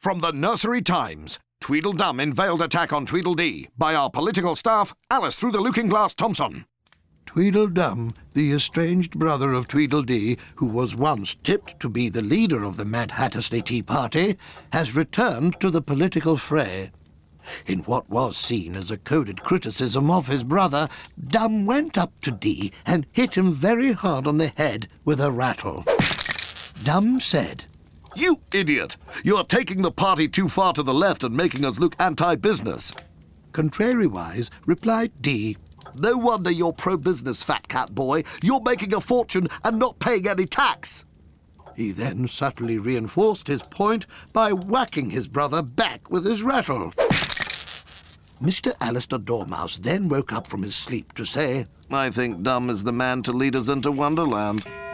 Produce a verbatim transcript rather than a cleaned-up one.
From the Nursery Times, Tweedledum in Veiled Attack on Tweedledee, by our political staff, Alice Through the Looking-Glass Thompson. Tweedledum, the estranged brother of Tweedledee, who was once tipped to be the leader of the Mad Hattersley Tea Party, has returned to the political fray. In what was seen as a coded criticism of his brother, Dum went up to Dee and hit him very hard on the head with a rattle. Dum said, "You idiot! You're taking the party too far to the left and making us look anti-business." Contrariwise replied Dee, "No wonder you're pro-business, fat cat boy. You're making a fortune and not paying any tax." He then subtly reinforced his point by whacking his brother back with his rattle. Mister Alistair Dormouse then woke up from his sleep to say, "I think Dum is the man to lead us into Wonderland."